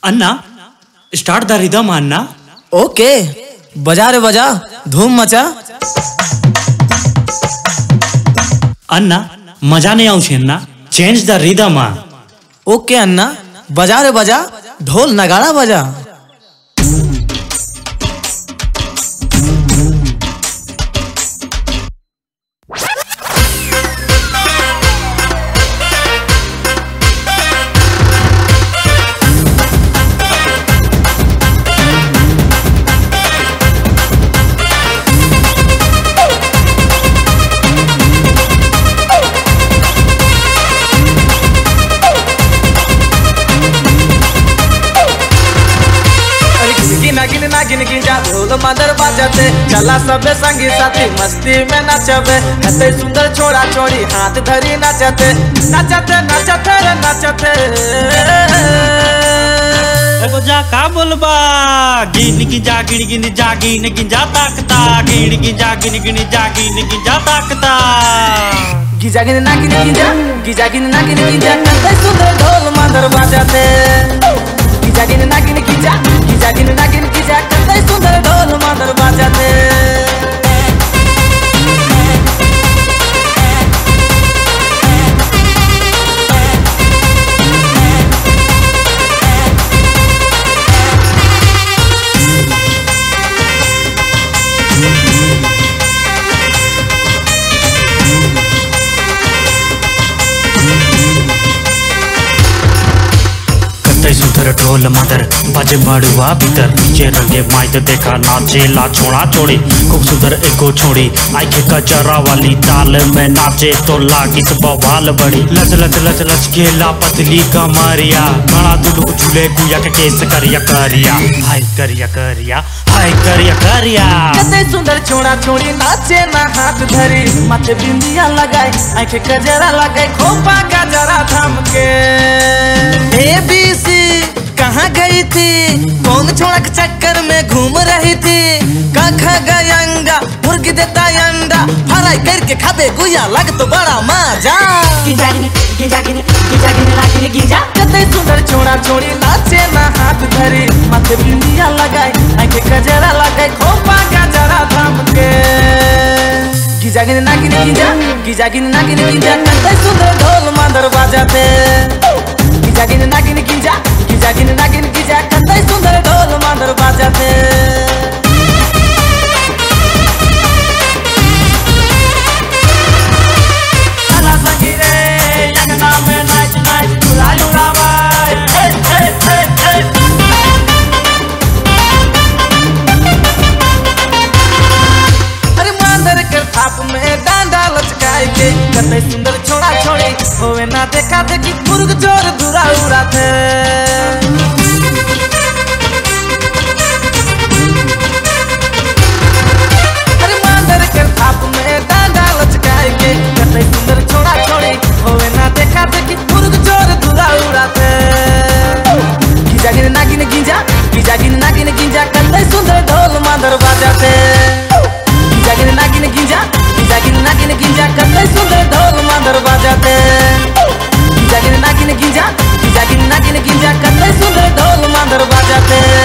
Anna start the rhythm अन्ना। Okay बजा रे बजा, धूम मचा। अन्ना मजा नहीं आउछ अन्ना, चेंज द रिदम। ओके अन्ना बजा रे बजा, ढोल नगाड़ा बजा। नागिन नागिन गिंजा ढोल मदर बाजते, चला सबे संगी साथी मस्ती में नचबे। कते सुंदर छोड़ा छोड़ी हाथ धरी नचते, नचते नचते रे नचते। एगो जा का बोलबा, गिन गिंजा गिन गिन जा गिन गिंजा ताकता, गिन गिंजा गिन गिन जा गिन गिंजा ताकता। गिजा गिन नागिन गिंजा, गिजा गिन नागिन गिंजा, कते सुंदर ढोल मदर बाजते। गिजा गिन नागिन गिंजा, गिजा गिन नागिन गिंजा, कते सुंदर ढोल मदर बाजते। सुधर ढोल मदर बजे मड़ुआ भीतर, नीचे रंगे माइत देखा नाचे ला छोड़ा छोड़ी। खूब सुधर एगो छोड़ी आई के कचरा वाली ताल में नाचे तो लागित बवाल बड़ी। लच लच लच लच के ला पतली कमरिया, बड़ा दुलू झूले गुया के केस करिया करिया, हाय करिया करिया, हाय करिया करिया। कते सुंदर छोड़ा छोड़ी नाचे ना हाथ धरी, माथे बिंदिया लगाए आई के कजरा लगाए, खोपा गजरा थम के। ABC कहाँ गई थी, कौन छोड़ा के चक्कर में घूम रही थी। कखा गयंगा मुर्गी देता अंडा, फ्राई करके खाबे गुया लग तो बड़ा मजा। कते सुंदर छोड़ा छोड़ी नाचे ना हाथ धरी, माथे बिंदिया लगाए आई के कजरा लगाए, खोपा गजरा थम के। गिजा गिन नागिन गिंजा, गिजा गिन नागिन गिंजा, कते सुंदर ढोल मदर बाजते। गिजा गिन नागिन गिंजा, गिजा गिन नागिन गिंजा, कते सुंदर ढोल मदर बाजते। चला संगी रे अंगना में नाच नाच झूला झूलावा, हे हे हे हे। अरे मदर के थाप में डांडा लचकाए के, कते सुंदर छोड़ा छोड़ी होवे ना देखा देखी, मुर्ग जोर धुरा उड़ाते। अरे मदर के थाप में डांडा लचकाए के, कते सुंदर छोड़ा छोड़ी होवे ना देखा देखी, मुर्ग जोर धुरा उड़ाते। गिजा गिन नागिन गिंजा, गिजा गिन नागिन गिंजा, कते सुंदर ढोल मदर बाजते। गिजा गिन नागिन गिंजा, गिजा गिन नागिन गिंजा, कते सुंदर ढोल मदर बाजते। गिजा गिन नागिन गिंजा, गिजा गिन नागिन गिंजा, कते सुंदर ढोल मदर बाजते।